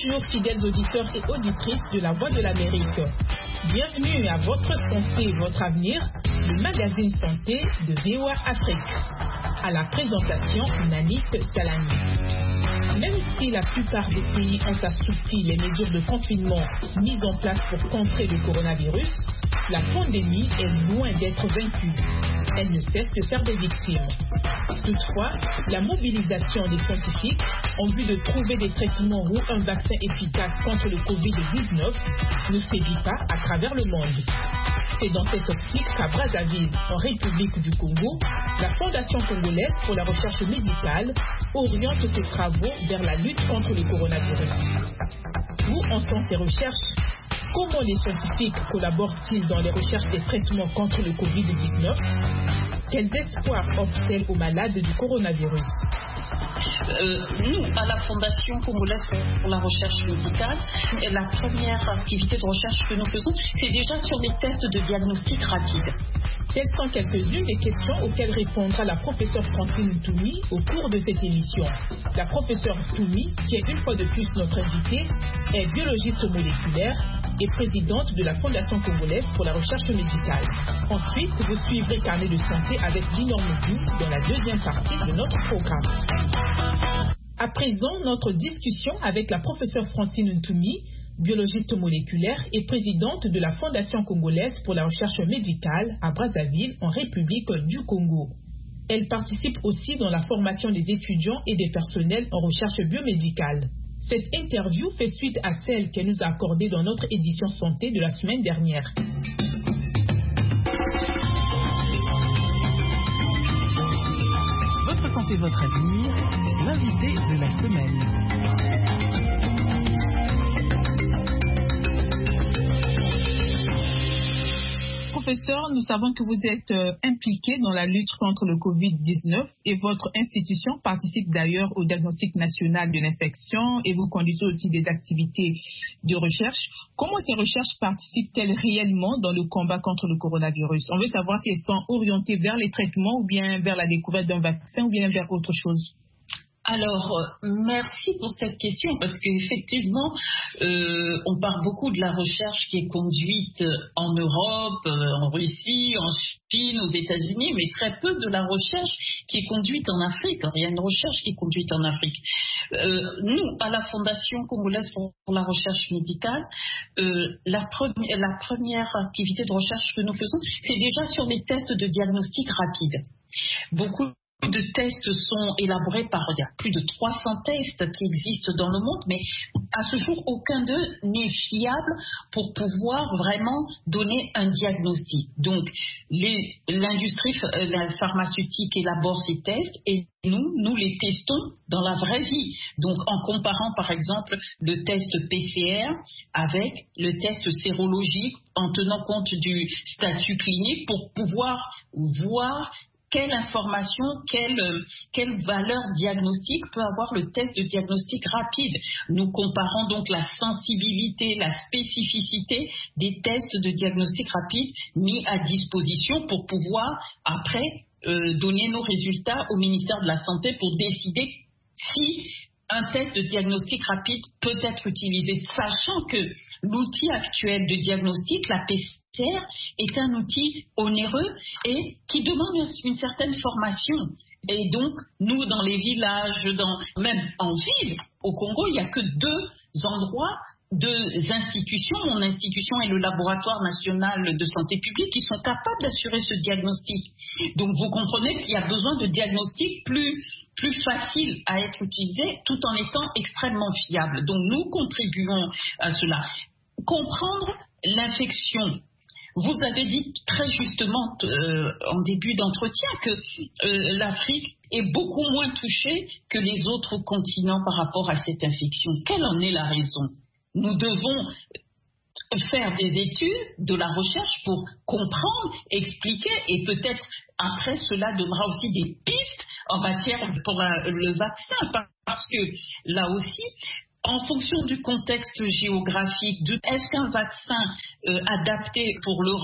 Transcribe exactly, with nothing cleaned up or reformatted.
Bonjour fidèles auditeurs et auditrices de la Voix de l'Amérique. Bienvenue à Votre Santé, Votre Avenir, le magazine santé de V O A Afrique. À la présentation, Nanit Salami. Même si la plupart des pays ont assoupli les mesures de confinement mises en place pour contrer le coronavirus, la pandémie est loin d'être vaincue. Elle ne cesse de faire des victimes. Toutefois, la mobilisation des scientifiques en vue de trouver des traitements ou un vaccin efficace contre le covid dix-neuf ne sévit pas à travers le monde. C'est dans cette optique qu'à Brazzaville, en République du Congo, la Fondation congolaise pour la recherche médicale oriente ses travaux vers la lutte contre le coronavirus. Où en sont ces recherches? Comment les scientifiques collaborent-ils dans les recherches des traitements contre le covid dix-neuf? Quels espoirs offrent-elles aux malades du coronavirus? Euh, nous, à la Fondation congolaise pour la recherche médicale, la première activité de recherche que nous faisons, c'est déjà sur les tests de diagnostic rapide. Telles sont quelques-unes des questions auxquelles répondra la professeure Francine Toumi au cours de cette émission. La professeure Toumi, qui est une fois de plus notre invitée, est biologiste moléculaire et présidente de la Fondation congolaise pour la recherche médicale. Ensuite, vous suivrez Carnet de santé avec Linor Moudou dans la deuxième partie de notre programme. À présent, notre discussion avec la professeure Francine Ntoumi, biologiste moléculaire et présidente de la Fondation congolaise pour la recherche médicale à Brazzaville, en République du Congo. Elle participe aussi dans la formation des étudiants et des personnels en recherche biomédicale. Cette interview fait suite à celle qu'elle nous a accordée dans notre édition santé de la semaine dernière. Votre santé, votre avenir, l'invité de la semaine. Professeur, nous savons que vous êtes euh, impliqué dans la lutte contre le covid dix-neuf et votre institution participe d'ailleurs au diagnostic national de l'infection et vous conduisez aussi des activités de recherche. Comment ces recherches participent-elles réellement dans le combat contre le coronavirus? On veut savoir si elles sont orientées vers les traitements ou bien vers la découverte d'un vaccin ou bien vers autre chose. Alors, merci pour cette question parce qu'effectivement, euh, on parle beaucoup de la recherche qui est conduite en Europe, en Russie, en Chine, aux États-Unis, mais très peu de la recherche qui est conduite en Afrique. Il y a une recherche qui est conduite en Afrique. Euh, nous, à la Fondation congolaise pour la recherche médicale, euh, la, pre- la première activité de recherche que nous faisons, c'est déjà sur les tests de diagnostic rapide. Beaucoup de tests sont élaborés par, il y a plus de trois cents tests qui existent dans le monde, mais à ce jour, aucun d'eux n'est fiable pour pouvoir vraiment donner un diagnostic. Donc, les, l'industrie la pharmaceutique élabore ces tests et nous, nous les testons dans la vraie vie. Donc, en comparant, par exemple, le test P C R avec le test sérologique, en tenant compte du statut clinique pour pouvoir voir quelle information, quelle, quelle valeur diagnostique peut avoir le test de diagnostic rapide. Nous comparons donc la sensibilité, la spécificité des tests de diagnostic rapide mis à disposition pour pouvoir après euh, donner nos résultats au ministère de la Santé pour décider si un test de diagnostic rapide peut être utilisé, sachant que l'outil actuel de diagnostic, la P C R, est un outil onéreux et qui demande une certaine formation. Et donc, nous, dans les villages, dans, même en ville, au Congo, il n'y a que deux endroits, deux institutions. Mon institution et le Laboratoire national de santé publique qui sont capables d'assurer ce diagnostic. Donc, vous comprenez qu'il y a besoin de diagnostics plus, plus faciles à être utilisés tout en étant extrêmement fiables. Donc, nous contribuons à cela. Comprendre l'infection. Vous avez dit très justement euh, en début d'entretien que euh, l'Afrique est beaucoup moins touchée que les autres continents par rapport à cette infection. Quelle en est la raison? Nous devons faire des études, de la recherche pour comprendre, expliquer et peut-être après cela donnera aussi des pistes en matière pour un, le vaccin parce que là aussi, en fonction du contexte géographique, de, est-ce qu'un vaccin euh, adapté pour l'Europe